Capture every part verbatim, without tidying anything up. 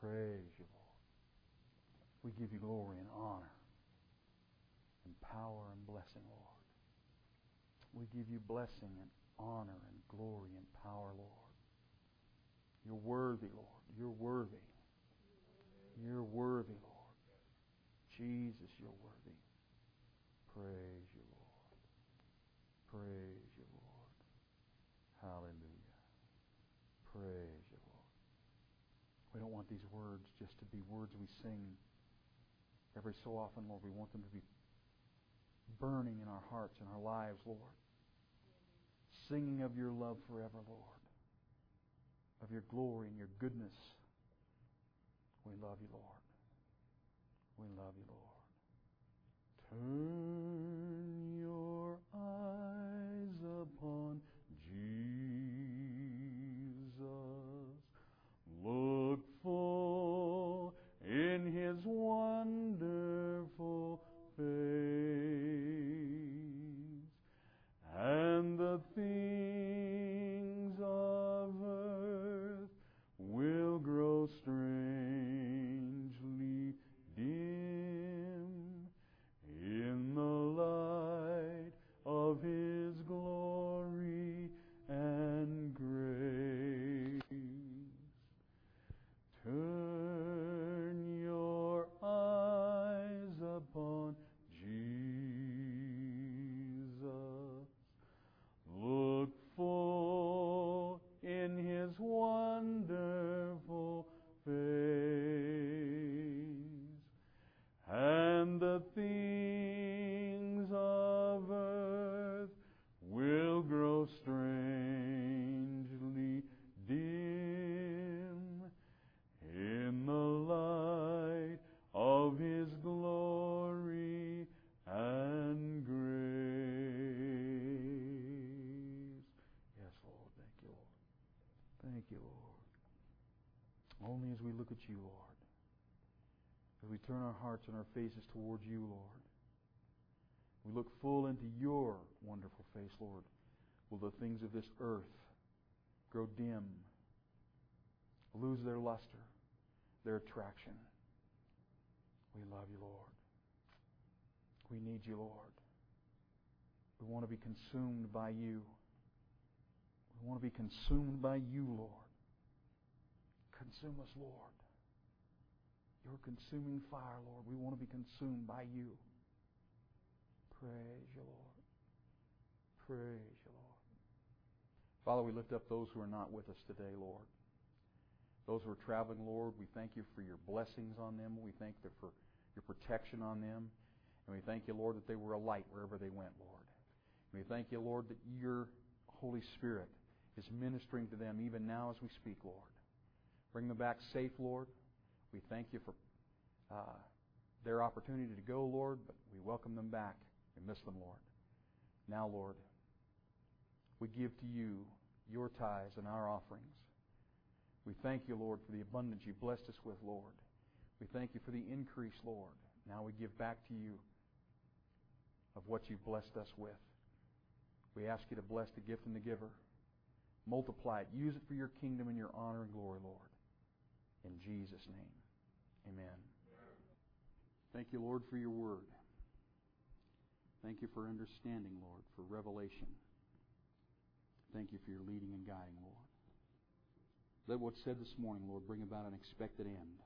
Praise you, Lord. We give you glory and honor and power and blessing, Lord. We give you blessing and honor and glory and power, Lord. You're worthy, Lord. You're worthy. You're worthy, Lord. Jesus, you're worthy. Praise you, Lord. Praise you, Lord. Hallelujah. Praise you, Lord. We don't want these words just to be words we sing every so often, Lord. We want them to be burning in our hearts and our lives, Lord. Singing of your love forever, Lord. Of your glory and your goodness. We love you, Lord. We love you, Lord. Turn your eyes upon Jesus. Look full in His wonderful face, and the things of earth will grow strangely dim in the light of His glory and grace. Turn your eyes upon Jesus. Look full in His wonderful face, and the things of earth will grow strangely dim in the light of His glory and grace. Yes, Lord. Thank you, Lord. Thank you, Lord. Only as we look at you, Lord, as we turn our hearts and our faces towards you, Lord, we look full into your wonderful face, Lord, will the things of this earth grow dim, lose their luster, their attraction. We love you, Lord. We need you, Lord. We want to be consumed by you. We want to be consumed by you, Lord. Consume us, Lord. Your consuming fire, Lord. We want to be consumed by you. Praise you, Lord. Praise you, Lord. Father, we lift up those who are not with us today, Lord. Those who are traveling, Lord, we thank you for your blessings on them. We thank you for your protection on them. And we thank you, Lord, that they were a light wherever they went, Lord. And we thank you, Lord, that your Holy Spirit is ministering to them even now as we speak, Lord. Bring them back safe, Lord. We thank you for uh, their opportunity to go, Lord, but we welcome them back. We miss them, Lord. Now, Lord, we give to you your tithes and our offerings. We thank you, Lord, for the abundance you blessed us with, Lord. We thank you for the increase, Lord. Now we give back to you of what you've blessed us with. We ask you to bless the gift and the giver. Multiply it. Use it for your kingdom and your honor and glory, Lord. In Jesus' name, amen. Thank you, Lord, for your word. Thank you for understanding, Lord, for revelation. Thank you for your leading and guiding, Lord. Let what's said this morning, Lord, bring about an expected end.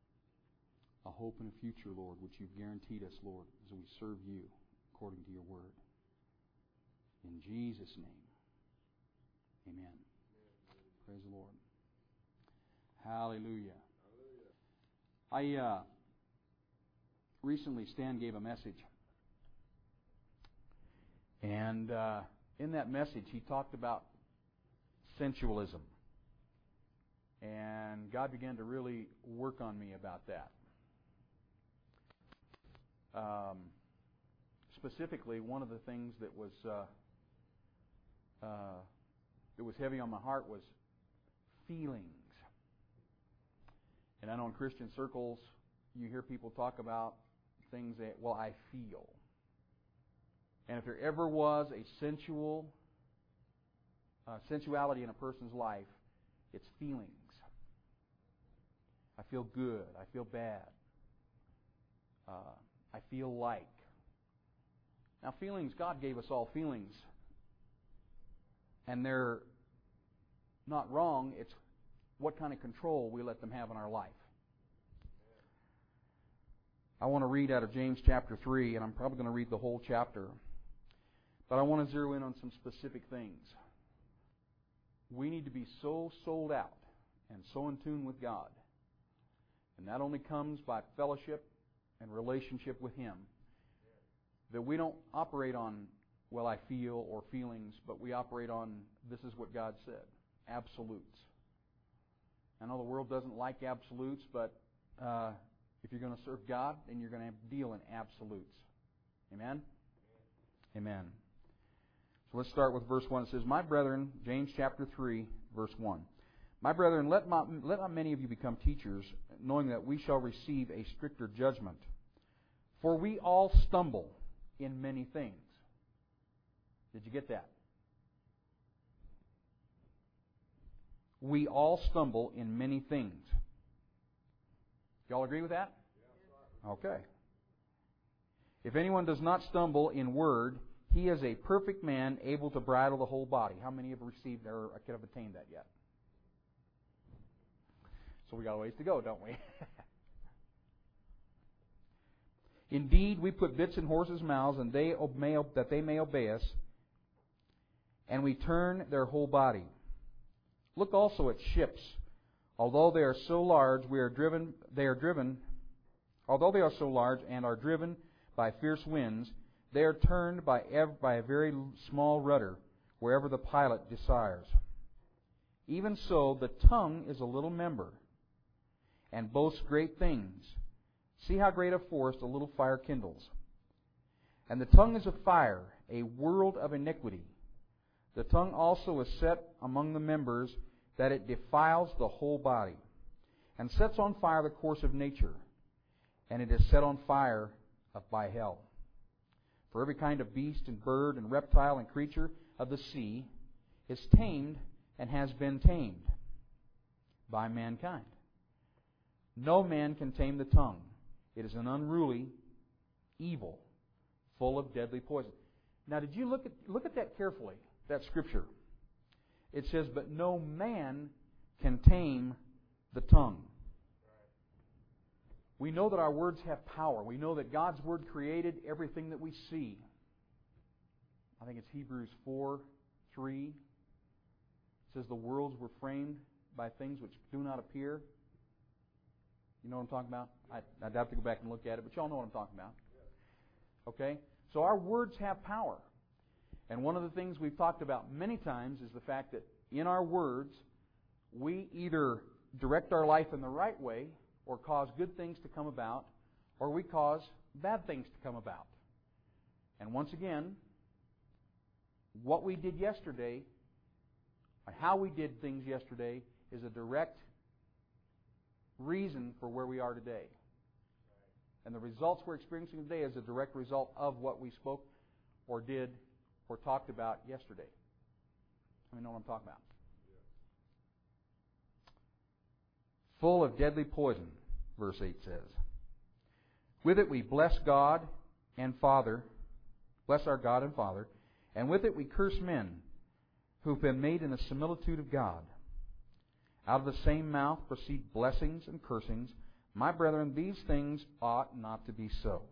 A hope and a future, Lord, which you've guaranteed us, Lord, as we serve you according to your word. In Jesus' name, amen. Amen. Praise the Lord. Hallelujah. Hallelujah. I uh, recently, Stan gave a message. And uh, in that message, he talked about sensualism. And God began to really work on me about that. Um, specifically, one of the things that was uh, uh, that was heavy on my heart was feelings. And I know in Christian circles, you hear people talk about things that, well, I feel. And if there ever was a sensual uh, sensuality in a person's life, it's feelings. I feel good. I feel bad. Uh, I feel like. Now, feelings, God gave us all feelings. And they're not wrong. It's what kind of control we let them have in our life. I want to read out of James chapter three, and I'm probably going to read the whole chapter. But I want to zero in on some specific things. We need to be so sold out and so in tune with God. And that only comes by fellowship and relationship with Him. That we don't operate on, well, I feel or feelings, but we operate on, this is what God said, absolutes. I know the world doesn't like absolutes, but uh, if you're going to serve God, then you're going to have to deal in absolutes. Amen? Amen. So let's start with verse one. It says, My brethren, James chapter three, verse one. My brethren, let not, let not many of you become teachers, knowing that we shall receive a stricter judgment. For we all stumble in many things. Did you get that? We all stumble in many things. Y'all agree with that? Okay. If anyone does not stumble in word, he is a perfect man, able to bridle the whole body. How many have received or could have attained that yet? So we got a ways to go, don't we? Indeed, we put bits in horses' mouths, and they obey, that they may obey us, and we turn their whole body. Look also at ships. Although they are so large, we are driven. They are driven. Although they are so large and are driven by fierce winds, they are turned by ev- by a very small rudder, wherever the pilot desires. Even so, the tongue is a little member, and boasts great things. See how great a forest a little fire kindles. And the tongue is a fire, a world of iniquity. The tongue also is set among the members, that it defiles the whole body, and sets on fire the course of nature, and it is set on fire by hell. For every kind of beast and bird and reptile and creature of the sea is tamed and has been tamed by mankind. No man can tame the tongue. It is an unruly evil, full of deadly poison. Now, did you look at look at that carefully, that scripture? It says, but no man can tame the tongue. We know that our words have power. We know that God's Word created everything that we see. I think it's Hebrews four three. It says the worlds were framed by things which do not appear. You know what I'm talking about? I, I'd have to go back and look at it, but y'all know what I'm talking about. Okay? So our words have power. And one of the things we've talked about many times is the fact that in our words, we either direct our life in the right way, or cause good things to come about, or we cause bad things to come about. And once again, what we did yesterday, or how we did things yesterday, is a direct reason for where we are today. And the results we're experiencing today is a direct result of what we spoke or did or talked about yesterday. I mean, know what I'm talking about. Full of deadly poison, verse eight says. With it we bless God and Father, bless our God and Father, and with it we curse men who've been made in the similitude of God. Out of the same mouth proceed blessings and cursings. My brethren, these things ought not to be so.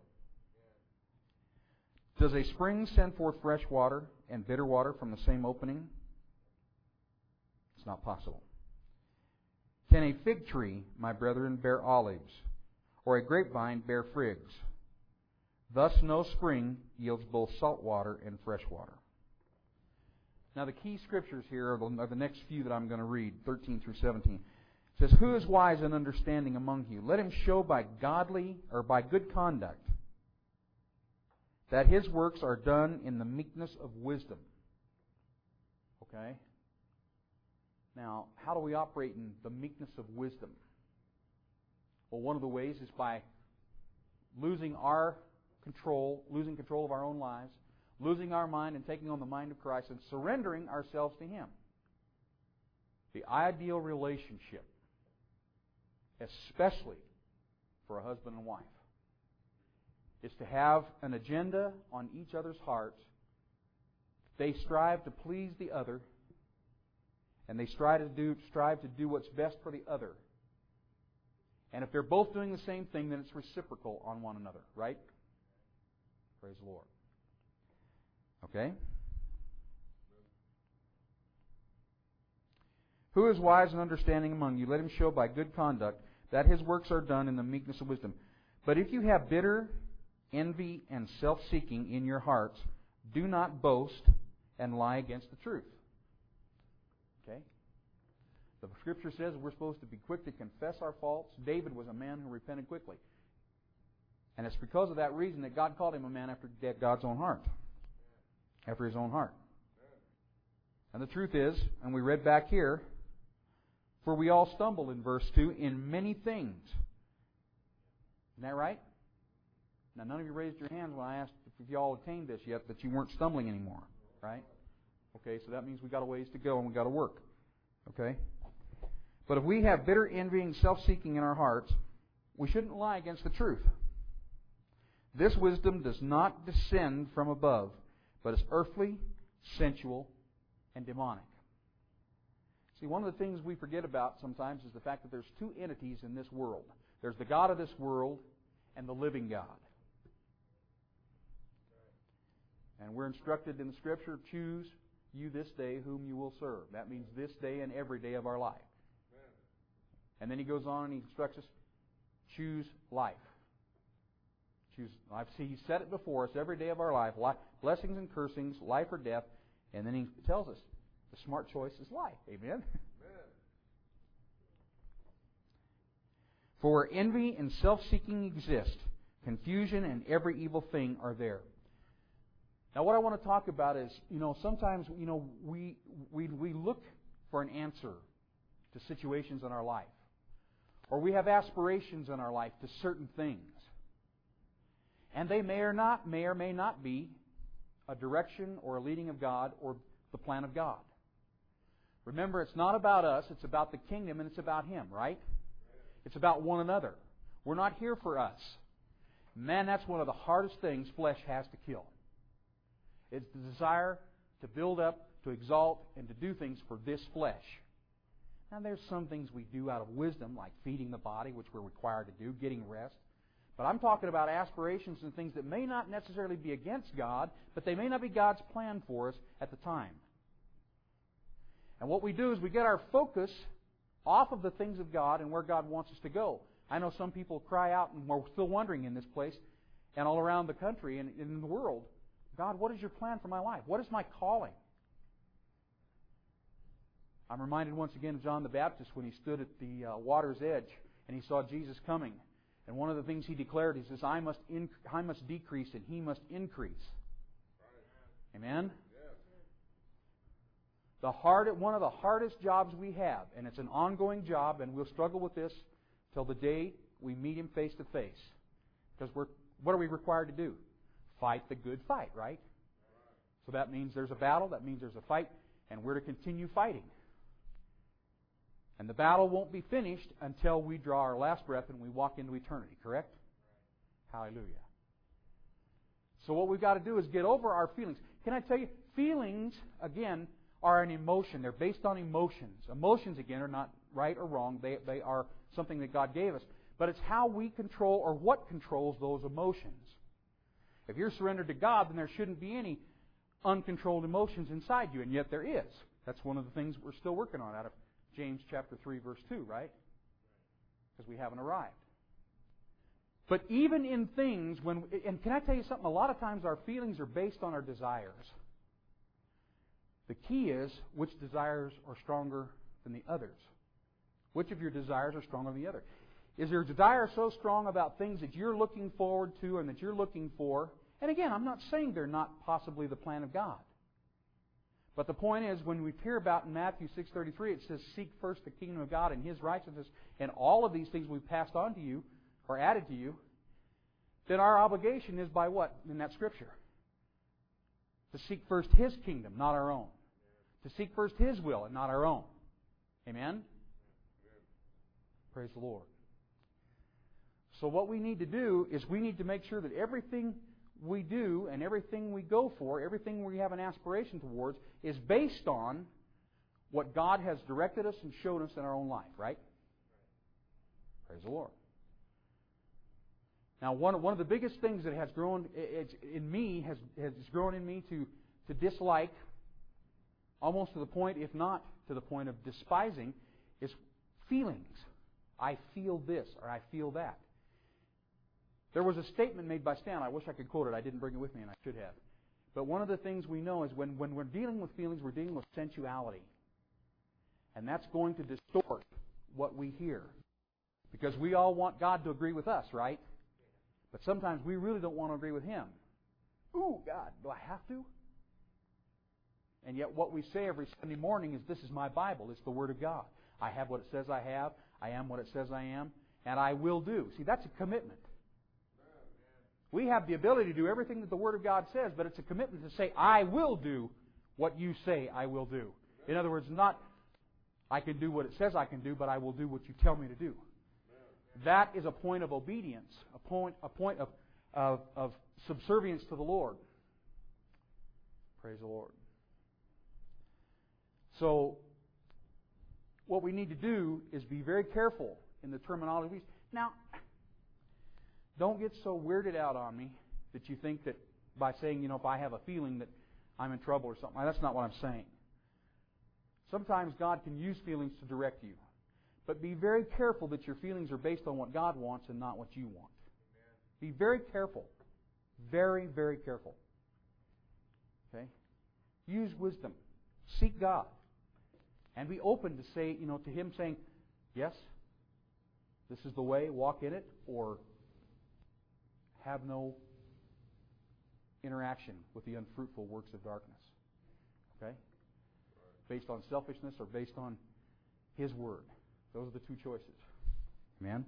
Does a spring send forth fresh water and bitter water from the same opening? It's not possible. Can a fig tree, my brethren, bear olives, or a grapevine bear figs? Thus no spring yields both salt water and fresh water. Now the key scriptures here are the, are the next few that I'm going to read, thirteen through seventeen. It says, Who is wise and understanding among you? Let him show by godly or by good conduct that his works are done in the meekness of wisdom. Okay? Now, how do we operate in the meekness of wisdom? Well, one of the ways is by losing our control, losing control of our own lives, losing our mind and taking on the mind of Christ and surrendering ourselves to Him. The ideal relationship especially for a husband and wife, is to have an agenda on each other's hearts. They strive to please the other, and they strive to do, strive to do what's best for the other. And if they're both doing the same thing, then it's reciprocal on one another, right? Praise the Lord. Okay? Who is wise and understanding among you? Let him show by good conduct that his works are done in the meekness of wisdom. But if you have bitter envy and self-seeking in your hearts, do not boast and lie against the truth. Okay? The Scripture says we're supposed to be quick to confess our faults. David was a man who repented quickly. And it's because of that reason that God called him a man after God's own heart. After His own heart. And the truth is, and we read back here, for we all stumble in verse two in many things. Isn't that right? Now, none of you raised your hands when I asked if you all attained this yet, that you weren't stumbling anymore. Right? Okay, so that means we've got a ways to go and we've got to work. Okay? But if we have bitter envy and self-seeking in our hearts, we shouldn't lie against the truth. This wisdom does not descend from above, but is earthly, sensual, and demonic. See, one of the things we forget about sometimes is the fact that there's two entities in this world. There's the God of this world and the living God. And we're instructed in the Scripture, choose you this day whom you will serve. That means this day and every day of our life. And then he goes on and he instructs us, choose life. Choose life. See, he said it before us every day of our life, life, blessings and cursings, life or death. And then he tells us, the smart choice is life. Amen? Amen. For where envy and self-seeking exist, confusion and every evil thing are there. Now, what I want to talk about is, you know, sometimes, you know, we we we look for an answer to situations in our life, or we have aspirations in our life to certain things, and they may or not may or may not be a direction or a leading of God or the plan of God. Remember, it's not about us; it's about the kingdom, and it's about Him, right? It's about one another. We're not here for us. Man, that's one of the hardest things flesh has to kill. It's the desire to build up, to exalt, and to do things for this flesh. Now, there's some things we do out of wisdom, like feeding the body, which we're required to do, getting rest. But I'm talking about aspirations and things that may not necessarily be against God, but they may not be God's plan for us at the time. And what we do is we get our focus off of the things of God and where God wants us to go. I know some people cry out, and we're still wondering in this place and all around the country and in the world, God, what is your plan for my life? What is my calling? I'm reminded once again of John the Baptist when he stood at the uh, water's edge and he saw Jesus coming. And one of the things he declared, he says, I must, inc- I must decrease and He must increase. Right. Amen? Yeah. The hard, one of the hardest jobs we have, and it's an ongoing job, and we'll struggle with this till the day we meet Him face to face. Because we're, what are we required to do? Fight the good fight, right? So that means there's a battle, that means there's a fight, and we're to continue fighting. And the battle won't be finished until we draw our last breath and we walk into eternity, correct? Hallelujah. So what we've got to do is get over our feelings. Can I tell you, feelings, again, are an emotion. They're based on emotions. Emotions, again, are not right or wrong. They, they are something that God gave us. But it's how we control or what controls those emotions. If you're surrendered to God, then there shouldn't be any uncontrolled emotions inside you, and yet there is. That's one of the things we're still working on out of James chapter three, verse two, right? Because we haven't arrived. But even in things, when and can I tell you something? A lot of times our feelings are based on our desires. The key is which desires are stronger than the others. Which of your desires are stronger than the other? Is your desire so strong about things that you're looking forward to and that you're looking for? And again, I'm not saying they're not possibly the plan of God. But the point is, when we hear about in Matthew six thirty-three, it says, seek first the kingdom of God and His righteousness, and all of these things we've passed on to you, or added to you, then our obligation is by what in that Scripture? To seek first His kingdom, not our own. To seek first His will and not our own. Amen? Praise the Lord. So what we need to do is we need to make sure that everything we do and everything we go for, everything we have an aspiration towards, is based on what God has directed us and shown us in our own life, right? Praise the Lord. Now, one, one of the biggest things that has grown in me, has, has grown in me to, to dislike, almost to the point, if not to the point of despising, is feelings. I feel this or I feel that. There was a statement made by Stan. I wish I could quote it. I didn't bring it with me, and I should have. But one of the things we know is when, when we're dealing with feelings, we're dealing with sensuality. And that's going to distort what we hear. Because we all want God to agree with us, right? But sometimes we really don't want to agree with Him. Ooh, God, do I have to? And yet what we say every Sunday morning is, this is my Bible. It's the Word of God. I have what it says I have. I am what it says I am. And I will do. See, that's a commitment. We have the ability to do everything that the Word of God says, but it's a commitment to say, I will do what you say I will do. In other words, not I can do what it says I can do, but I will do what you tell me to do. That is a point of obedience, a point, a point of, of, of subservience to the Lord. Praise the Lord. So, what we need to do is be very careful in the terminology. Now, don't get so weirded out on me that you think that by saying, you know, if I have a feeling that I'm in trouble or something. That's not what I'm saying. Sometimes God can use feelings to direct you. But be very careful that your feelings are based on what God wants and not what you want. Amen. Be very careful. Very, very careful. Okay? Use wisdom. Seek God. And be open to say, you know, to Him saying, yes, this is the way, walk in it, or have no interaction with the unfruitful works of darkness. Okay? Based on selfishness or based on His Word. Those are the two choices. Amen?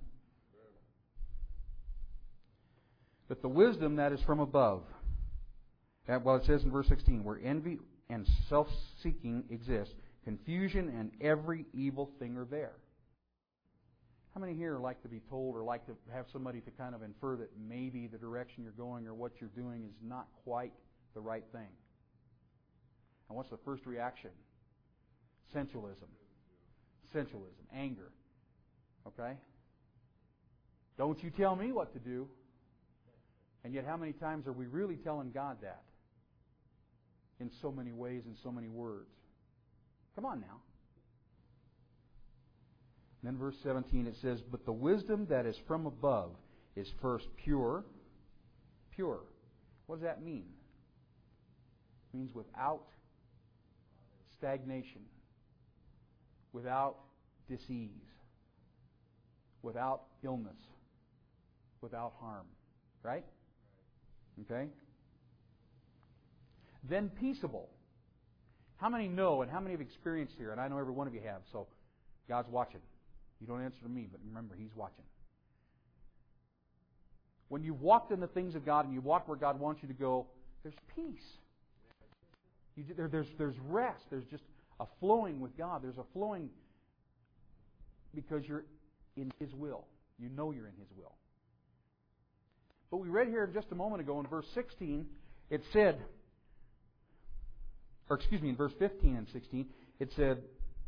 But the wisdom that is from above, well, it says in verse sixteen, where envy and self-seeking exist, confusion and every evil thing are there. How many here like to be told or like to have somebody to kind of infer that maybe the direction you're going or what you're doing is not quite the right thing? And what's the first reaction? Sensualism. Sensualism. Anger. Okay? Don't you tell me what to do. And yet how many times are we really telling God that? In so many ways, in so many words. Come on now. And then verse seventeen it says, but the wisdom that is from above is first pure. Pure. What does that mean? It means without stagnation. Without disease. Without illness. Without harm. Right? Okay? Then peaceable. How many know and how many have experienced here? And I know every one of you have, so God's watching. You don't answer to me, but remember, He's watching. When you've walked in the things of God and you walk where God wants you to go, there's peace. You, there, there's, there's rest. There's just a flowing with God. There's a flowing because you're in His will. You know you're in His will. But we read here just a moment ago in verse sixteen, it said, or excuse me, in verse fifteen and sixteen, it said,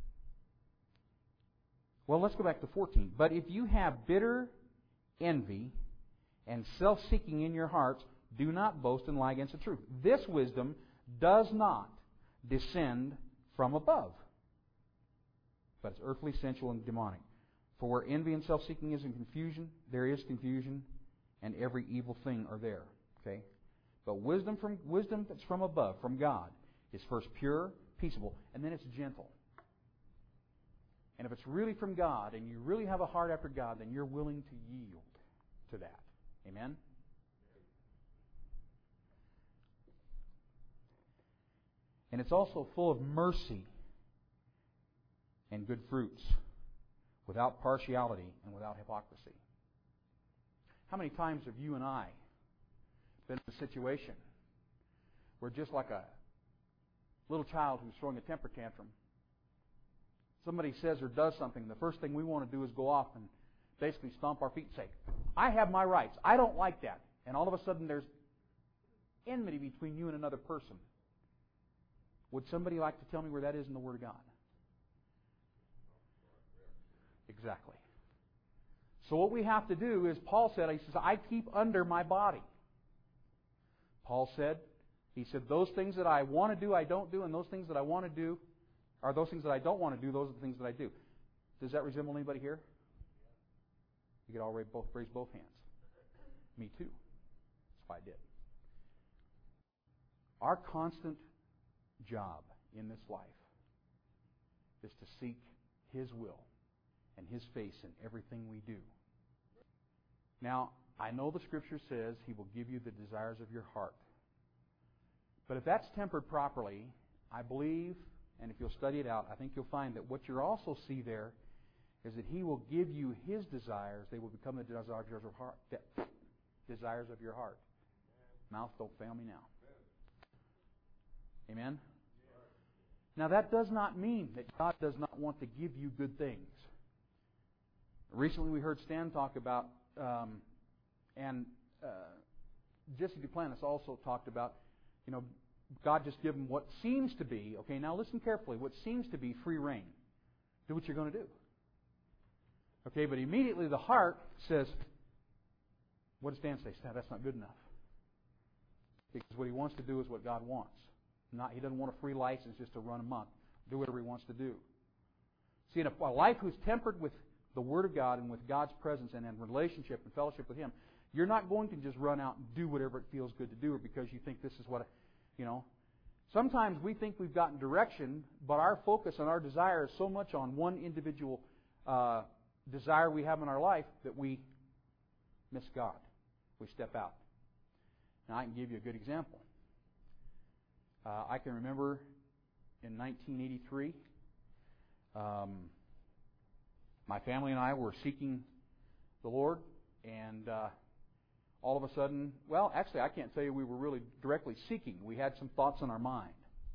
well, let's go back to fourteen. But if you have bitter envy and self-seeking in your hearts, do not boast and lie against the truth. This wisdom does not descend from above, but it's earthly, sensual, and demonic. For where envy and self-seeking is in confusion, there is confusion, and every evil thing are there. Okay? But wisdom from wisdom that's from above, from God, is first pure, peaceable, and then it's gentle. And if it's really from God, and you really have a heart after God, then you're willing to yield to that. Amen? And it's also full of mercy and good fruits, without partiality and without hypocrisy. How many times have you and I been in a situation where just like a little child who's throwing a temper tantrum, somebody says or does something, the first thing we want to do is go off and basically stomp our feet and say, I have my rights. I don't like that. And all of a sudden there's enmity between you and another person. Would somebody like to tell me where that is in the Word of God? Exactly. So what we have to do is, Paul said, he says, I keep under my body. Paul said, he said, those things that I want to do, I don't do, and those things that I want to do, or those things that I don't want to do, those are the things that I do. Does that resemble anybody here? You could all raise both, raise both hands. Me too. That's why I did. Our constant job in this life is to seek His will and His face in everything we do. Now, I know the Scripture says He will give you the desires of your heart. But if that's tempered properly, I believe, and if you'll study it out, I think you'll find that what you'll also see there is that He will give you His desires. They will become the desires of your heart. Desires of your heart. Mouth, don't fail me now. Amen? Now that does not mean that God does not want to give you good things. Recently we heard Stan talk about, um, and uh, Jesse Duplantis also talked about, you know, God just give him what seems to be, okay, now listen carefully, what seems to be free reign. Do what you're going to do. Okay, but immediately the heart says, what does Stan say? Stan, that's not good enough. Because what he wants to do is what God wants. Not, he doesn't want a free license just to run amok, do whatever he wants to do. See, in a, a life who's tempered with the Word of God and with God's presence and in relationship and fellowship with Him, you're not going to just run out and do whatever it feels good to do, or because you think this is what, you know. Sometimes we think we've gotten direction, but our focus and our desire is so much on one individual uh, desire we have in our life that we miss God. We step out. Now, I can give you a good example. Uh, I can remember in nineteen eighty-three, um, my family and I were seeking the Lord, and uh, all of a sudden, well, actually, I can't tell you we were really directly seeking. We had some thoughts in our mind.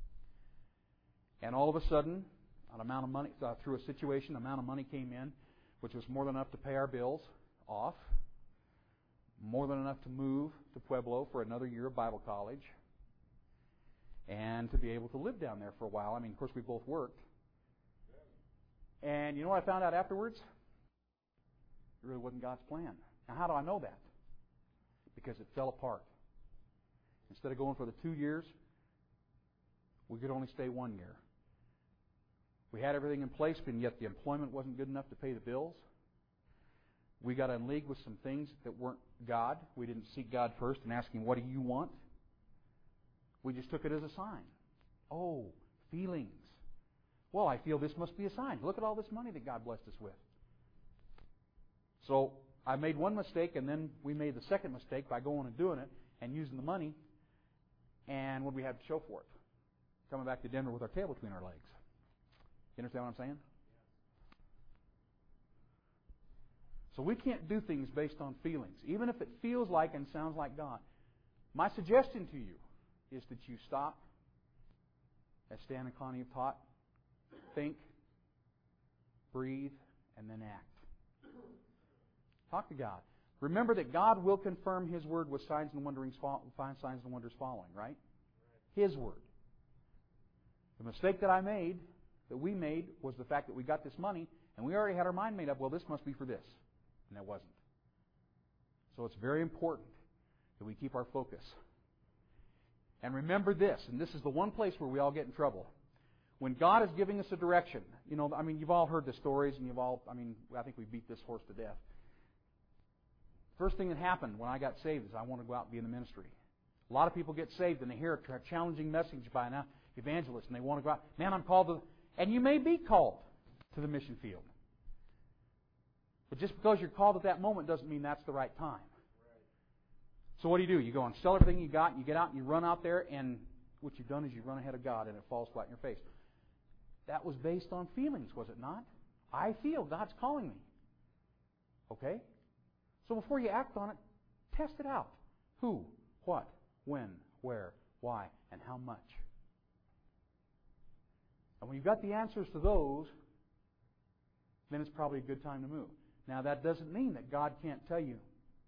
And all of a sudden, an amount of money, uh, through a situation, an amount of money came in, which was more than enough to pay our bills off, more than enough to move to Pueblo for another year of Bible college, and to be able to live down there for a while. I mean, of course, we both worked. And you know what I found out afterwards? It really wasn't God's plan. Now, how do I know that? Because it fell apart. Instead of going for the two years, we could only stay one year. We had everything in place, but yet the employment wasn't good enough to pay the bills. We got in league with some things that weren't God. We didn't seek God first and ask Him, what do you want? We just took it as a sign. Oh, feelings. Well, I feel this must be a sign. Look at all this money that God blessed us with. So I made one mistake, and then we made the second mistake by going and doing it and using the money. And what do we have to show for it? Coming back to Denver with our tail between our legs. You understand what I'm saying? So we can't do things based on feelings, even if it feels like and sounds like God. My suggestion to you is that you stop, as Stan and Connie have taught, think, breathe, and then act. Talk to God. Remember that God will confirm His Word with signs and wonders, signs and wonders following, right? His Word. The mistake that I made, that we made, was the fact that we got this money, and we already had our mind made up, well, this must be for this. And that wasn't. So it's very important that we keep our focus. And remember this, and this is the one place where we all get in trouble. When God is giving us a direction, you know, I mean, you've all heard the stories, and you've all, I mean, I think we beat this horse to death. First thing that happened when I got saved is I want to go out and be in the ministry. A lot of people get saved and they hear a challenging message by an evangelist, and they want to go out. Man, I'm called to, and you may be called to the mission field. But just because you're called at that moment doesn't mean that's the right time. So what do you do? You go and sell everything you got, and you get out and you run out there, and what you've done is you run ahead of God, and it falls flat in your face. That was based on feelings, was it not? I feel God's calling me. Okay? So before you act on it, test it out. Who, what, when, where, why, and how much. And when you've got the answers to those, then it's probably a good time to move. Now, that doesn't mean that God can't tell you,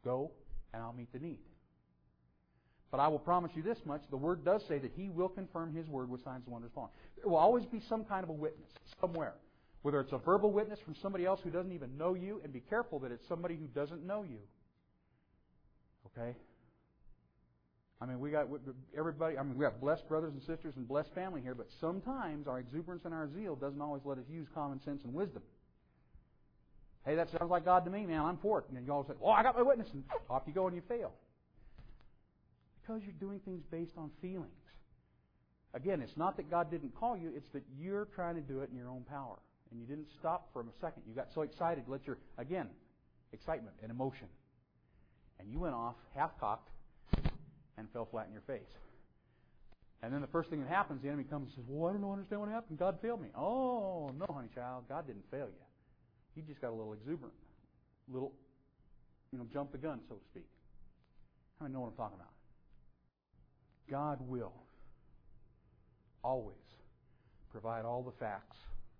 Go, and I'll meet the need. But I will promise you this much, the Word does say that He will confirm His Word with signs and wonders following. There will always be some kind of a witness, somewhere. Whether it's a verbal witness from somebody else who doesn't even know you, and be careful that it's somebody who doesn't know you. Okay? I mean, we got everybody, I mean, we got blessed brothers and sisters and blessed family here, but sometimes our exuberance and our zeal doesn't always let us use common sense and wisdom. Hey, that sounds like God to me, man, I'm for it. And then you all say, oh, I got my witness, and off you go and you fail. Because you're doing things based on feelings. Again, it's not that God didn't call you, it's that you're trying to do it in your own power. And you didn't stop for a second. You got so excited, let your, again, excitement and emotion. And you went off, half-cocked, and fell flat in your face. And then the first thing that happens, the enemy comes and says, well, I don't understand what happened. God failed me. Oh, no, honey child, God didn't fail you. You just got a little exuberant. A little, you know, jump the gun, so to speak. How many know what I'm talking about? God will always provide all the facts,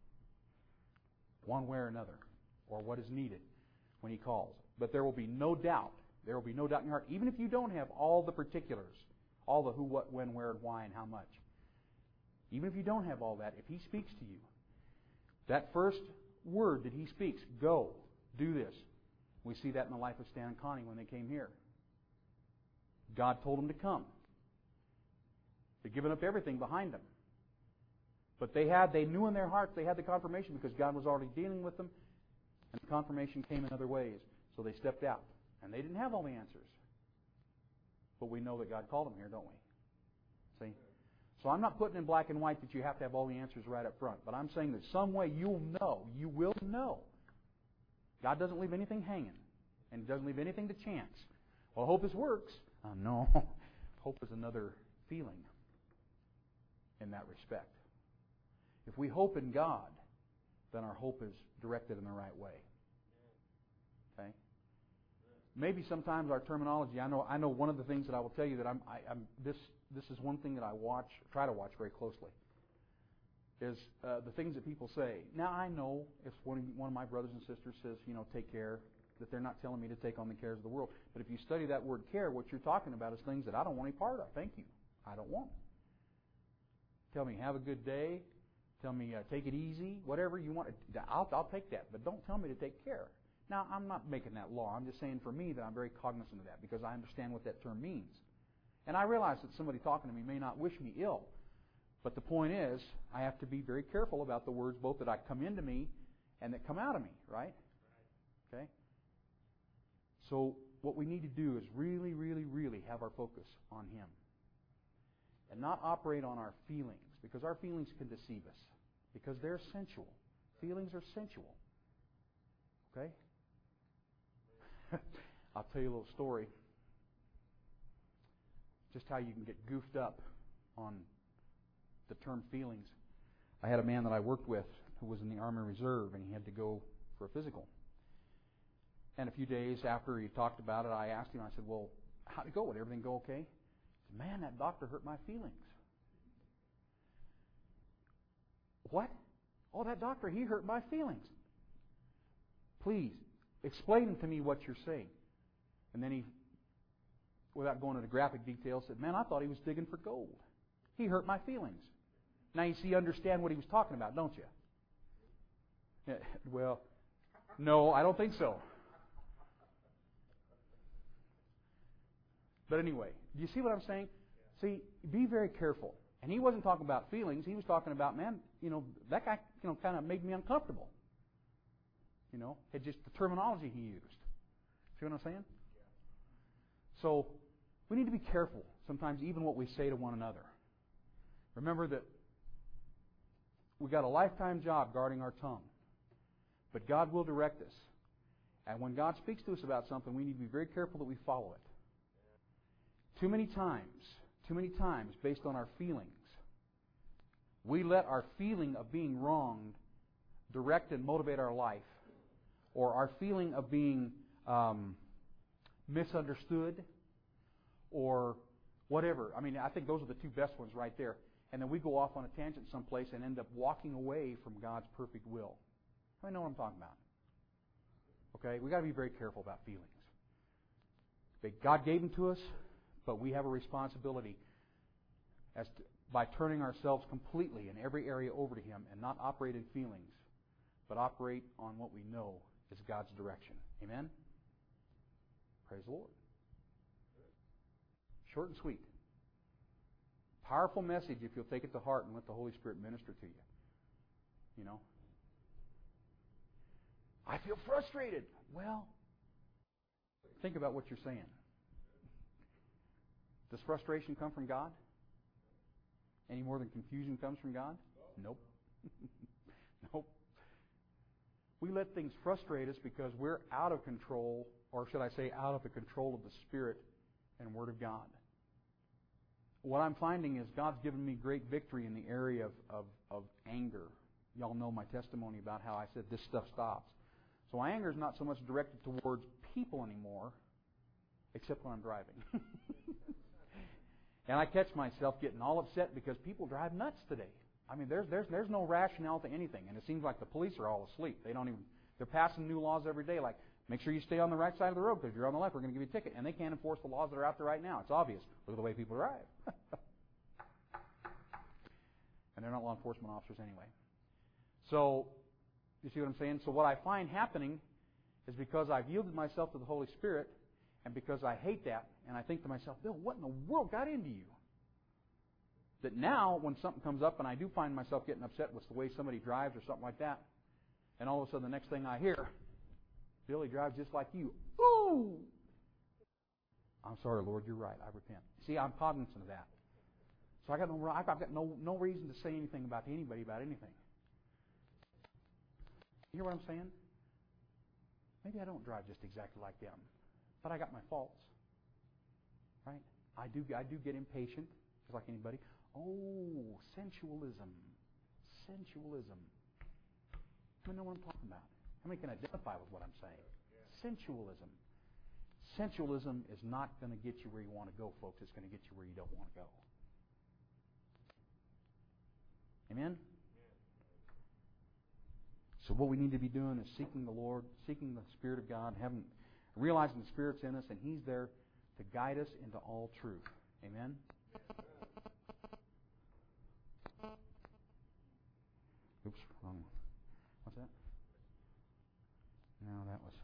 one way or another, or what is needed when He calls. But there will be no doubt, there will be no doubt in your heart, even if you don't have all the particulars, all the who, what, when, where, and why, and how much. Even if you don't have all that, if He speaks to you, that first word that He speaks, go, do this. We see that in the life of Stan and Connie when they came here. God told them to come. They'd given up everything behind them. But they had, they knew in their hearts they had the confirmation because God was already dealing with them, and the confirmation came in other ways. So they stepped out. And they didn't have all the answers. But we know that God called them here, don't we? See? So I'm not putting in black and white that you have to have all the answers right up front. But I'm saying that some way you'll know, you will know. God doesn't leave anything hanging. And He doesn't leave anything to chance. Well, I hope this works. Uh, no. Hope is another feeling in that respect. If we hope in God, then our hope is directed in the right way. Okay? Maybe sometimes our terminology, I know I know one of the things that I will tell you that I'm, I, I'm this this is one thing that I watch, try to watch very closely, is uh, the things that people say. Now I know if one of, one of my brothers and sisters says, you know, take care, that they're not telling me to take on the cares of the world. But if you study that word care, what you're talking about is things that I don't want any part of. Thank you. I don't want. Tell me, have a good day. Tell me, uh, take it easy. Whatever you want. I'll, I'll take that. But don't tell me to take care. Now, I'm not making that law. I'm just saying for me that I'm very cognizant of that because I understand what that term means. And I realize that somebody talking to me may not wish me ill. But the point is, I have to be very careful about the words both that I come into me and that come out of me, right? Okay? So what we need to do is really, really, really have our focus on Him. And not operate on our feelings, because our feelings can deceive us. Because they're sensual. Feelings are sensual. Okay? I'll tell you a little story. Just how you can get goofed up on the term feelings. I had a man that I worked with who was in the Army Reserve, and he had to go for a physical. And a few days after he talked about it, I asked him, I said, well, how'd it go? Did everything go okay? He said, man, that doctor hurt my feelings. What? Oh, that doctor, he hurt my feelings. Please, explain to me what you're saying. And then he, without going into graphic detail, said, man, I thought he was digging for gold. He hurt my feelings. Now you see, you understand what he was talking about, don't you? Yeah, well, no, I don't think so. But anyway, do you see what I'm saying? See, be very careful. And he wasn't talking about feelings. He was talking about, man, you know, that guy, you know, kind of made me uncomfortable. You know, it's just the terminology he used. See what I'm saying? So we need to be careful sometimes, even what we say to one another. Remember that we got a lifetime job guarding our tongue, but God will direct us. And when God speaks to us about something, we need to be very careful that we follow it. Too many times, too many times, based on our feelings, we let our feeling of being wronged direct and motivate our life, or our feeling of being um, misunderstood, or whatever. I mean, I think those are the two best ones right there. And then we go off on a tangent someplace and end up walking away from God's perfect will. I know what I'm talking about. Okay? We've got to be very careful about feelings. But God gave them to us, but we have a responsibility as to, by turning ourselves completely in every area over to Him and not operate in feelings, but operate on what we know is God's direction. Amen? Praise the Lord. Short and sweet. Powerful message if you'll take it to heart and let the Holy Spirit minister to you. You know? I feel frustrated. Well, think about what you're saying. Does frustration come from God? Any more than confusion comes from God? Nope. Nope. We let things frustrate us because we're out of control, or should I say out of the control of the Spirit and Word of God. What I'm finding is God's given me great victory in the area of, of, of anger. Y'all know my testimony about how I said this stuff stops. So my anger is not so much directed towards people anymore, except when I'm driving. And I catch myself getting all upset because people drive nuts today. I mean, there's there's there's no rationale to anything, and it seems like the police are all asleep. They don't even they're passing new laws every day, like make sure you stay on the right side of the road because if you're on the left, we're going to give you a ticket, and they can't enforce the laws that are out there right now. It's obvious. Look at the way people drive, and they're not law enforcement officers anyway. So you see what I'm saying? So what I find happening is because I've yielded myself to the Holy Spirit, and because I hate that, and I think to myself, Bill, what in the world got into you? That now, when something comes up and I do find myself getting upset with the way somebody drives or something like that, and all of a sudden the next thing I hear, Billy drives just like you. Ooh! I'm sorry, Lord, you're right. I repent. See, I'm cognizant of that. So I got no, I've got no, no reason to say anything about anybody about anything. You hear what I'm saying? Maybe I don't drive just exactly like them, but I got my faults, right? I do, I do get impatient, just like anybody. Oh, sensualism. Sensualism. How many know what I'm talking about? How many can identify with what I'm saying? Sensualism. Sensualism is not going to get you where you want to go, folks. It's going to get you where you don't want to go. Amen? So what we need to be doing is seeking the Lord, seeking the Spirit of God, having, realizing the Spirit's in us, and He's there to guide us into all truth. Amen? Oops, wrong one. What's that? No, that was...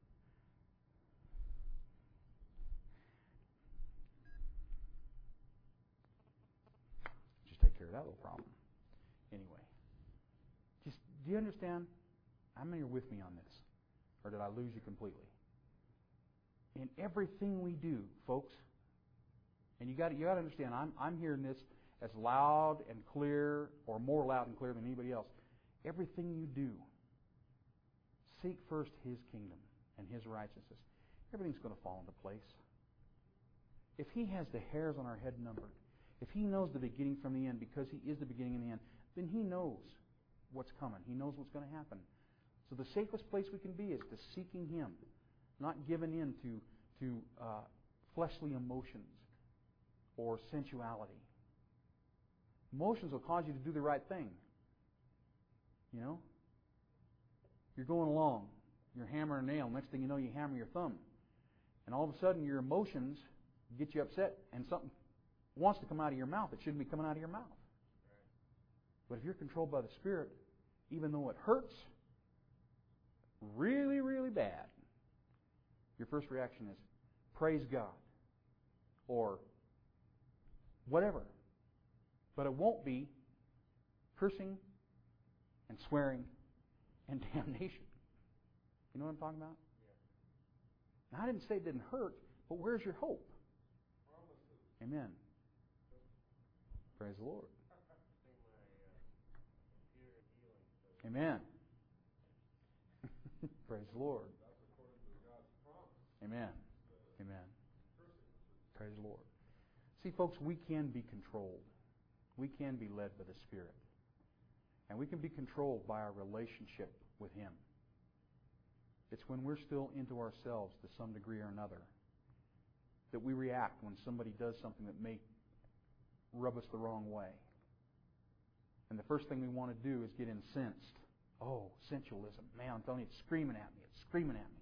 Just take care of that little problem. Anyway. Just, do you understand? How many are with me on this? Or did I lose you completely? In everything we do, folks, and you got you got to understand, I'm I'm hearing this as loud and clear, or more loud and clear than anybody else. Everything you do, seek first His kingdom and His righteousness. Everything's going to fall into place. If He has the hairs on our head numbered, if He knows the beginning from the end, because He is the beginning and the end, then He knows what's coming. He knows what's going to happen. So the safest place we can be is to seeking Him, not giving in to to uh, fleshly emotions or sensuality. Emotions will cause you to do the right thing. You know? You're going along. You're hammering a nail. Next thing you know, you hammer your thumb. And all of a sudden, your emotions get you upset, and something wants to come out of your mouth. It shouldn't be coming out of your mouth. But if you're controlled by the Spirit, even though it hurts really, really bad, your first reaction is, praise God. Or whatever. But it won't be cursing and swearing and damnation. You know what I'm talking about? Yeah. Now, I didn't say it didn't hurt, but where's your hope? Promises. Amen. Praise the Lord. Amen. Praise the Lord. Amen. Amen. Praise the Lord. See, folks, we can be controlled. We can be led by the Spirit. And we can be controlled by our relationship with Him. It's when we're still into ourselves to some degree or another that we react when somebody does something that may rub us the wrong way. And the first thing we want to do is get incensed. Oh, sensualism. Man, I'm telling you, it's screaming at me. It's screaming at me.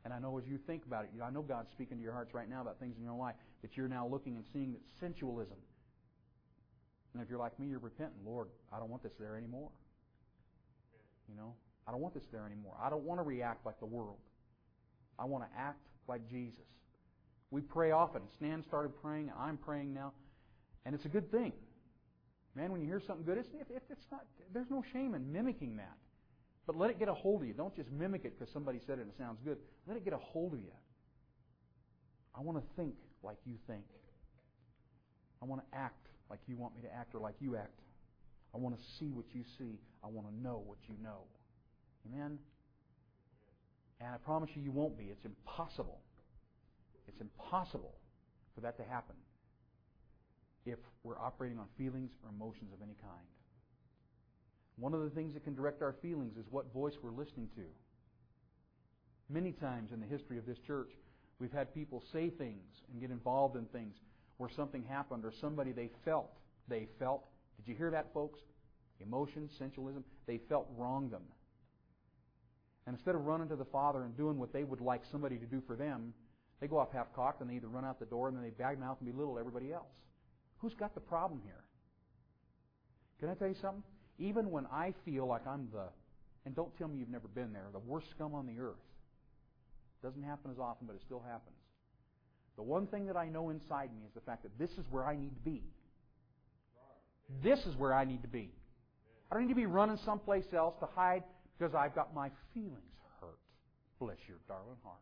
And I know as you think about it, you know, I know God's speaking to your hearts right now about things in your life that you're now looking and seeing that sensualism. And if you're like me, you're repenting. Lord, I don't want this there anymore. You know, I don't want this there anymore. I don't want to react like the world. I want to act like Jesus. We pray often. Stan started praying, and I'm praying now. And it's a good thing. Man, when you hear something good, it's, it, it's not, there's no shame in mimicking that. But let it get a hold of you. Don't just mimic it because somebody said it and it sounds good. Let it get a hold of you. I want to think like you think. I want to act like you want me to act or like you act. I want to see what you see. I want to know what you know. Amen? And I promise you, you won't be. It's impossible. It's impossible for that to happen if we're operating on feelings or emotions of any kind. One of the things that can direct our feelings is what voice we're listening to. Many times in the history of this church, we've had people say things and get involved in things where something happened or somebody they felt, they felt, did you hear that, folks? Emotion, sensualism, they felt wronged them. And instead of running to the Father and doing what they would like somebody to do for them, they go off half-cocked and they either run out the door and then they badmouth and belittle everybody else. Who's got the problem here? Can I tell you something? Even when I feel like I'm the, and don't tell me you've never been there, the worst scum on the earth. Doesn't happen as often, but it still happens. The one thing that I know inside me is the fact that this is where I need to be. This is where I need to be. I don't need to be running someplace else to hide because I've got my feelings hurt. Bless your darling heart.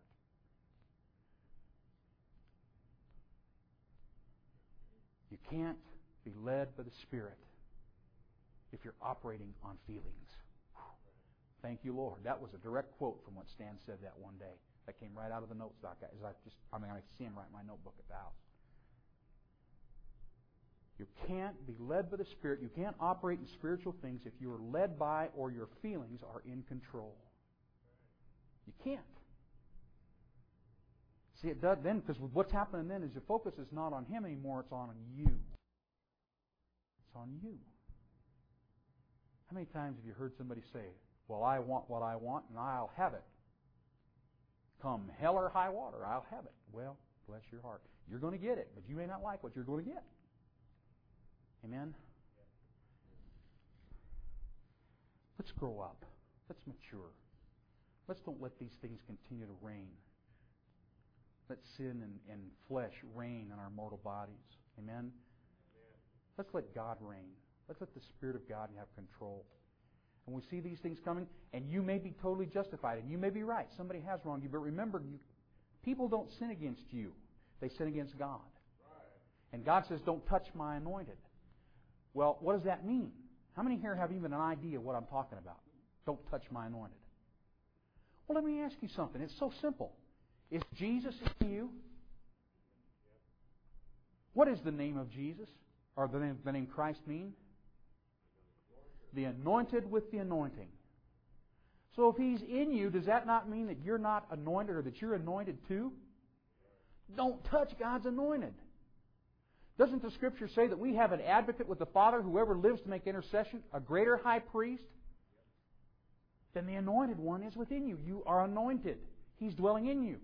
You can't be led by the Spirit if you're operating on feelings. Thank you, Lord. That was a direct quote from what Stan said that one day. That came right out of the notes doc. As I just, I mean, I see him write in my notebook at the house. You can't be led by the Spirit. You can't operate in spiritual things if you are led by or your feelings are in control. You can't. See, it does then, because what's happening then is your focus is not on Him anymore, it's on you. It's on you. How many times have you heard somebody say, well, I want what I want and I'll have it. Come hell or high water, I'll have it. Well, bless your heart. You're going to get it, but you may not like what you're going to get. Amen? Let's grow up. Let's mature. Let's don't let these things continue to reign. Let sin and, and flesh reign in our mortal bodies. Amen? Amen? Let's let God reign. Let's let the Spirit of God have control. And we see these things coming, and you may be totally justified, and you may be right. Somebody has wronged you, but remember, you, people don't sin against you. They sin against God. Right. And God says, don't touch my anointed. Well, what does that mean? How many here have even an idea what I'm talking about? Don't touch my anointed. Well, let me ask you something. It's so simple. Is Jesus in you? What is the name of Jesus? Or the name, the name Christ mean? The anointed with the anointing. So if He's in you, does that not mean that you're not anointed or that you're anointed too? Don't touch God's anointed. Doesn't the Scripture say that we have an advocate with the Father, whoever lives to make intercession, a greater high priest than the anointed one is within you? You are anointed. He's dwelling in you.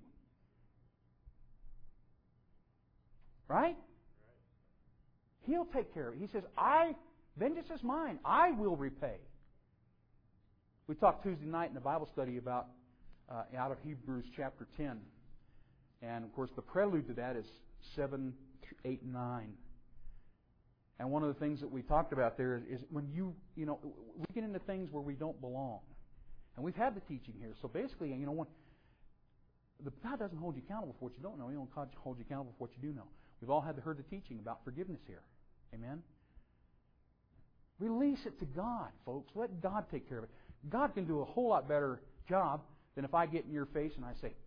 Right? He'll take care of it. He says, I... vengeance is mine. I will repay. We talked Tuesday night in the Bible study about uh, out of Hebrews chapter ten. And, of course, the prelude to that is seven, eight, and nine. And one of the things that we talked about there is, is when you, you know, we get into things where we don't belong. And we've had the teaching here. So basically, you know, when, the, God doesn't hold you accountable for what you don't know. He don't hold you accountable for what you do know. We've all had to heard the teaching about forgiveness here. Amen? Release it to God, folks. Let God take care of it. God can do a whole lot better job than if I get in your face and I say,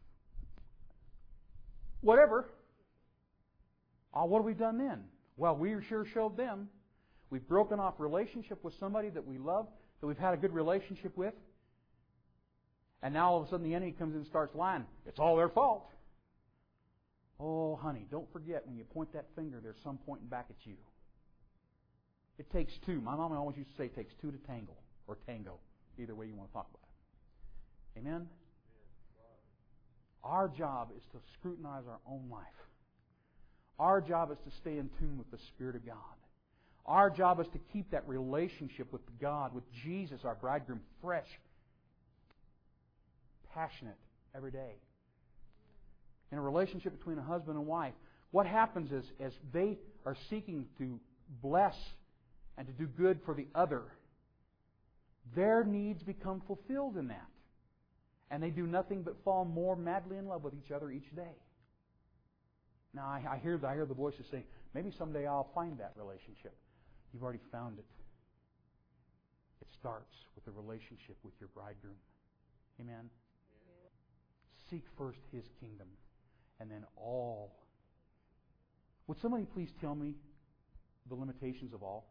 whatever. Oh, what have we done then? Well, we sure showed them. We've broken off relationship with somebody that we love, that we've had a good relationship with. And now all of a sudden the enemy comes in and starts lying. It's all their fault. Oh, honey, don't forget when you point that finger, there's some pointing back at you. It takes two. My mom always used to say it takes two to tangle, or tango. Either way you want to talk about it. Amen? Our job is to scrutinize our own life. Our job is to stay in tune with the Spirit of God. Our job is to keep that relationship with God, with Jesus, our bridegroom, fresh, passionate every day. In a relationship between a husband and wife, what happens is, as they are seeking to bless and to do good for the other, their needs become fulfilled in that. And they do nothing but fall more madly in love with each other each day. Now, I, I hear I hear the voices saying, maybe someday I'll find that relationship. You've already found it. It starts with the relationship with your bridegroom. Amen? Amen. Seek first His kingdom, and then all. Would somebody please tell me the limitations of all?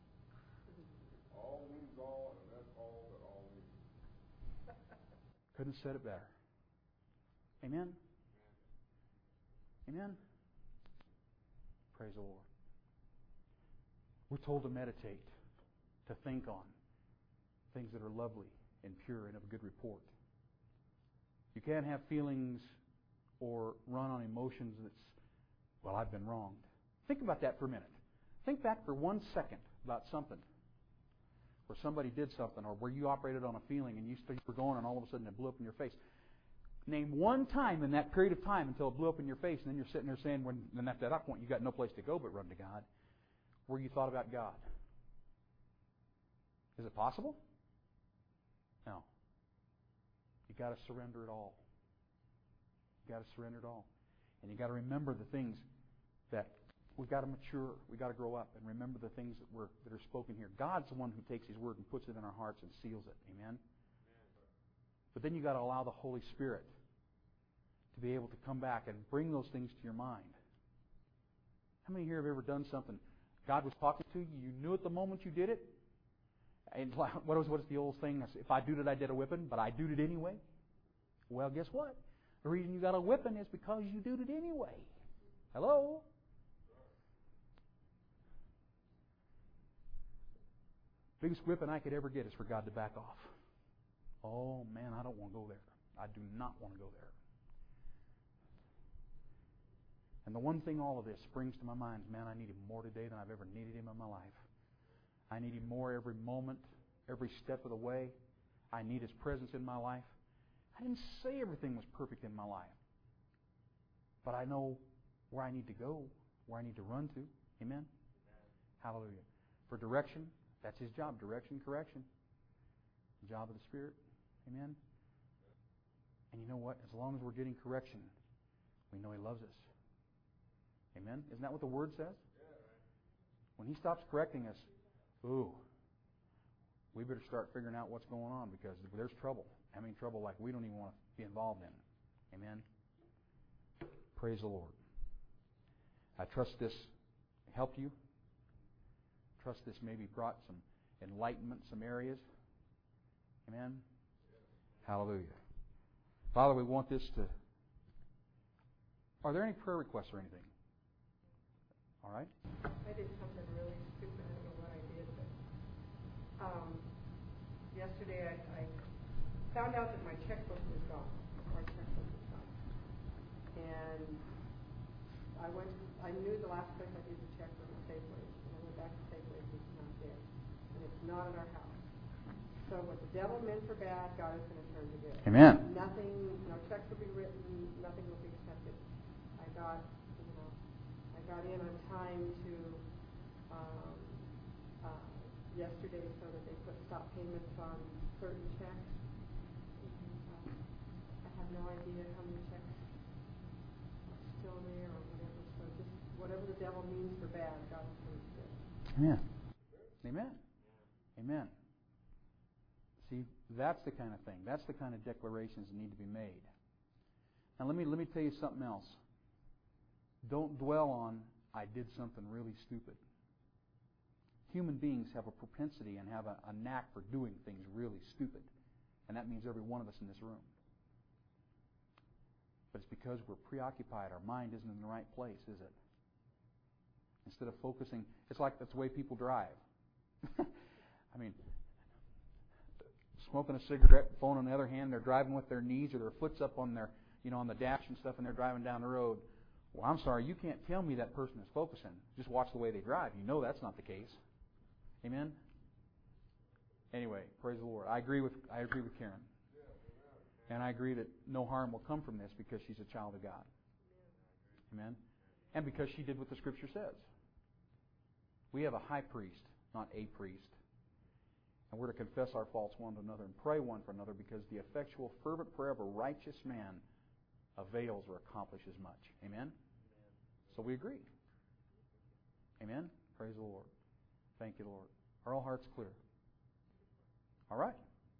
All means all, and that's all that all means. Couldn't have said it better. Amen? Amen? Praise the Lord. We're told to meditate, to think on things that are lovely and pure and of good report. You can't have feelings or run on emotions that's, well, I've been wronged. Think about that for a minute. Think back for one second about something where somebody did something or where you operated on a feeling and you were going and all of a sudden it blew up in your face. Name one time in that period of time until it blew up in your face, and then you're sitting there saying, when, and at that point you got no place to go but run to God, where you thought about God. Is it possible? No. You've got to surrender it all. You've got to surrender it all. And you've got to remember the things that we've got to mature, we've got to grow up, and remember the things that were that are spoken here. God's the one who takes His Word and puts it in our hearts and seals it. Amen? But then you've got to allow the Holy Spirit to be able to come back and bring those things to your mind. How many here have ever done something? God was talking to you, you knew it the moment you did it. And what is what is the old thing? If I do it, I did a whipping, but I do it anyway. Well, guess what? The reason you got a whipping is because you do it anyway. Hello? Biggest whipping I could ever get is for God to back off. Oh, man, I don't want to go there. I do not want to go there. And the one thing all of this brings to my mind is, man, I need Him more today than I've ever needed Him in my life. I need Him more every moment, every step of the way. I need His presence in my life. I didn't say everything was perfect in my life. But I know where I need to go, where I need to run to. Amen? Amen. Hallelujah. For direction, that's His job. Direction, correction. The job of the Spirit. Amen? And you know what? As long as we're getting correction, we know He loves us. Amen? Isn't that what the Word says? When He stops correcting us, ooh, we better start figuring out what's going on, because there's trouble. I mean, trouble like we don't even want to be involved in. Amen? Praise the Lord. I trust this helped you. Trust this maybe brought some enlightenment, some areas. Amen? Hallelujah. Father, we want this to... Are there any prayer requests or anything? All right. I did something really stupid. I don't know what I did, but um, yesterday I, I found out that my checkbook was gone. My checkbook was gone, and I went. I knew the last place I did the check was at Safeway, and I went back to Safeway, and it's not there, and it's not in our house. So what the devil meant for bad, God is going to turn to good. Amen. Nothing, no checks will be written. Nothing will be accepted. I got. I got in on time to um, uh, yesterday so that they put stop payments on certain checks. Uh, I have no idea how many checks are still there or whatever. So just whatever the devil means for bad, God is going to do. Amen. Amen. Amen. See, that's the kind of thing. That's the kind of declarations that need to be made. Now let me let me tell you something else. Don't dwell on, I did something really stupid. Human beings have a propensity and have a, a knack for doing things really stupid. And that means every one of us in this room. But it's because we're preoccupied. Our mind isn't in the right place, is it? Instead of focusing, it's like that's the way people drive. I mean, smoking a cigarette, phone on the other hand, they're driving with their knees or their foot's up on their, you know, on the dash and stuff, and they're driving down the road. Well, I'm sorry, you can't tell me that person is focusing. Just watch the way they drive. You know that's not the case. Amen? Anyway, praise the Lord. I agree with I agree with Karen. And I agree that no harm will come from this because she's a child of God. Amen? And because she did what the Scripture says. We have a high priest, not a priest. And we're to confess our faults one to another and pray one for another, because the effectual, fervent prayer of a righteous man avails or accomplishes much. Amen? So we agree. Amen? Praise the Lord. Thank you, Lord. Are all hearts clear? All right.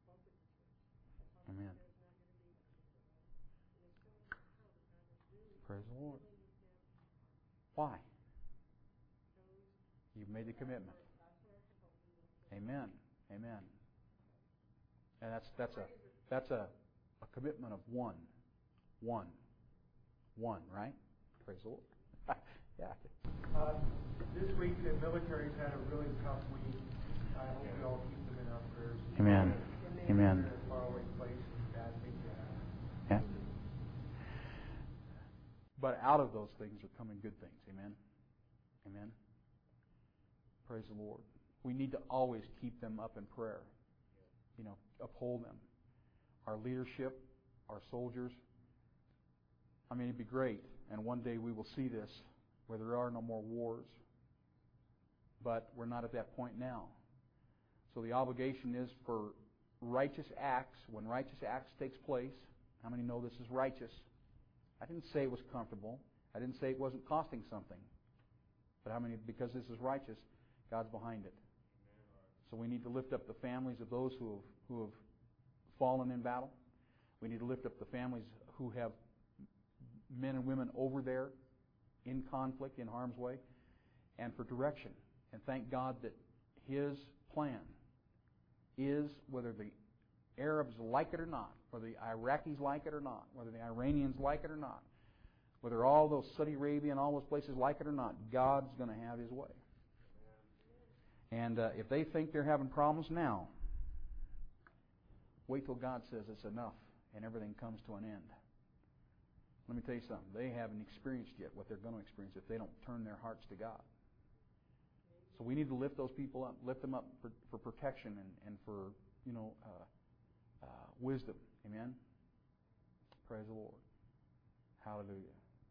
Amen. Praise the Lord. Why? You've made the commitment. Amen. Amen. And that's that's a that's a, a commitment of one. One. One, right? Praise the Lord. Yeah. Uh, this week the military's had a really tough week. I hope we all keep them in our prayers. Amen. Amen. They're in a faraway place and bad things happen. Yeah. But out of those things are coming good things. Amen. Amen. Praise the Lord. We need to always keep them up in prayer. You know, uphold them. Our leadership, our soldiers. I mean, it'd be great. And one day we will see this, where there are no more wars. But we're not at that point now. So the obligation is for righteous acts. When righteous acts takes place, how many know this is righteous? I didn't say it was comfortable. I didn't say it wasn't costing something. But how many, because this is righteous, God's behind it. So we need to lift up the families of those who have, who have fallen in battle. We need to lift up the families who have men and women over there in conflict, in harm's way, and for direction. And thank God that His plan is, whether the Arabs like it or not, whether the Iraqis like it or not, whether the Iranians like it or not, whether all those Saudi Arabia and all those places like it or not, God's going to have His way. And uh, if they think they're having problems now, wait till God says it's enough and everything comes to an end. Let me tell you something. They haven't experienced yet what they're going to experience if they don't turn their hearts to God. So we need to lift those people up, lift them up for, for protection and, and for, you know, uh, uh, wisdom. Amen? Praise the Lord. Hallelujah.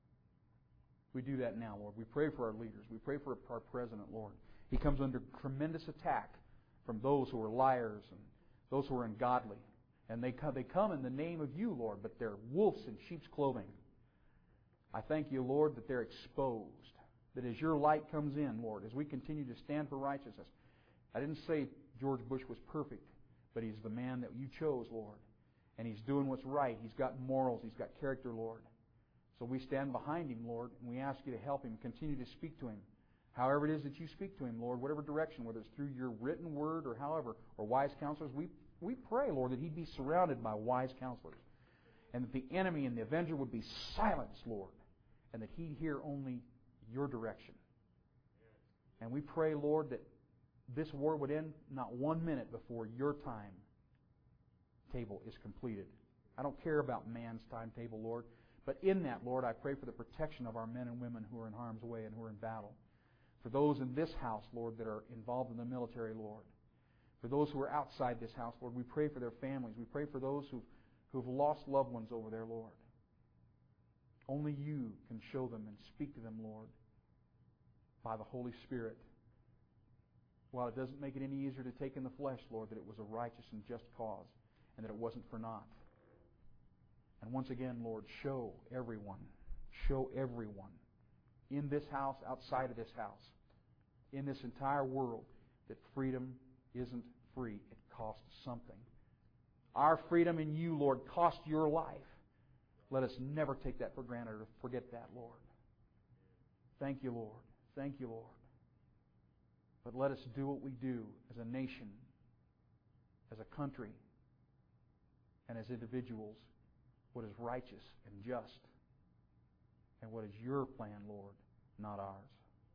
We do that now, Lord. We pray for our leaders. We pray for our president, Lord. He comes under tremendous attack from those who are liars and those who are ungodly. And they come, they come in the name of you, Lord, but they're wolves in sheep's clothing. I thank you, Lord, that they're exposed. That as your light comes in, Lord, as we continue to stand for righteousness. I didn't say George Bush was perfect, but he's the man that you chose, Lord. And he's doing what's right. He's got morals. He's got character, Lord. So we stand behind him, Lord, and we ask you to help him, continue to speak to him. However it is that you speak to him, Lord, whatever direction, whether it's through your written word or however, or wise counselors, we, we pray, Lord, that he'd be surrounded by wise counselors. And that the enemy and the avenger would be silenced, Lord. And that he'd hear only your direction. And we pray, Lord, that this war would end not one minute before your time table is completed. I don't care about man's timetable, Lord. But in that, Lord, I pray for the protection of our men and women who are in harm's way and who are in battle. For those in this house, Lord, that are involved in the military, Lord. For those who are outside this house, Lord, we pray for their families. We pray for those who've, who've lost loved ones over there, Lord. Only you can show them and speak to them, Lord, by the Holy Spirit. While it doesn't make it any easier to take in the flesh, Lord, that it was a righteous and just cause and that it wasn't for naught. And once again, Lord, show everyone, show everyone in this house, outside of this house, in this entire world, that freedom isn't free. It costs something. Our freedom in you, Lord, cost your life. Let us never take that for granted or forget that, Lord. Thank you, Lord. Thank you, Lord. But let us do what we do as a nation, as a country, and as individuals, what is righteous and just, and what is your plan, Lord, not ours.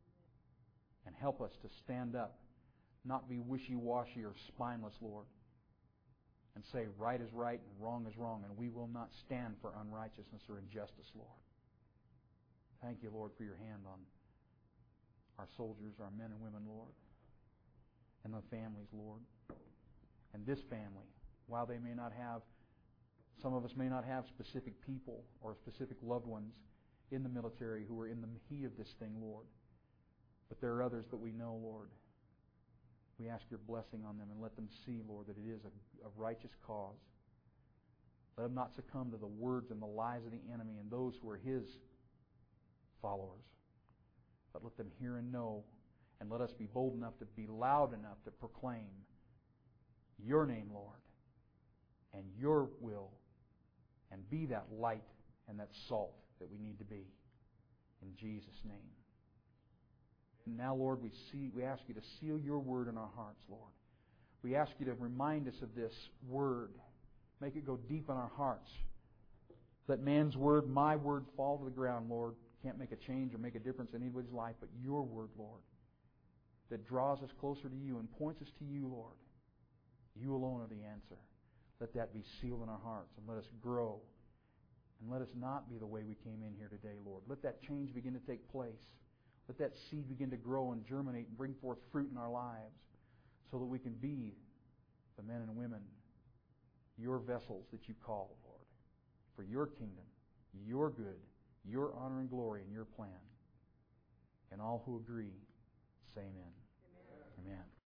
And help us to stand up, not be wishy-washy or spineless, Lord. and say right is right and wrong is wrong, and we will not stand for unrighteousness or injustice, Lord. Thank you, Lord, for your hand on our soldiers, our men and women, Lord, and the families, Lord. And this family, while they may not have, some of us may not have specific people or specific loved ones in the military who are in the heat of this thing, Lord. But there are others that we know, Lord. We ask your blessing on them and let them see, Lord, that it is a, a righteous cause. Let them not succumb to the words and the lies of the enemy and those who are his followers. But let them hear and know, and let us be bold enough to be loud enough to proclaim your name, Lord, and your will, and be that light and that salt that we need to be. In Jesus' name. And now, Lord, we see, we ask you to seal your word in our hearts, Lord. We ask you to remind us of this word. Make it go deep in our hearts. Let man's word, my word, fall to the ground, Lord. Can't make a change or make a difference in anybody's life, but your word, Lord, that draws us closer to you and points us to you, Lord. You alone are the answer. Let that be sealed in our hearts, and let us grow. And let us not be the way we came in here today, Lord. Let that change begin to take place. Let that seed begin to grow and germinate and bring forth fruit in our lives, so that we can be the men and women, your vessels that you call, Lord, for your kingdom, your good, your honor and glory, and your plan. And all who agree, say amen. Amen. Amen.